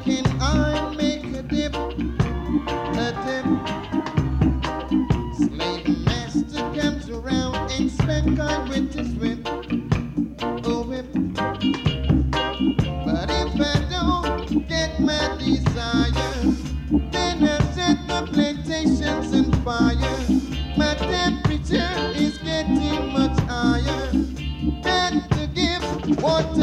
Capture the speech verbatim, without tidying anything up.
can I make a dip, a dip? Slave master comes around and spank I with his whip, oh whip. But if I don't get my desire, then I've set the plantations on fire. My temperature is getting much higher. Got to give water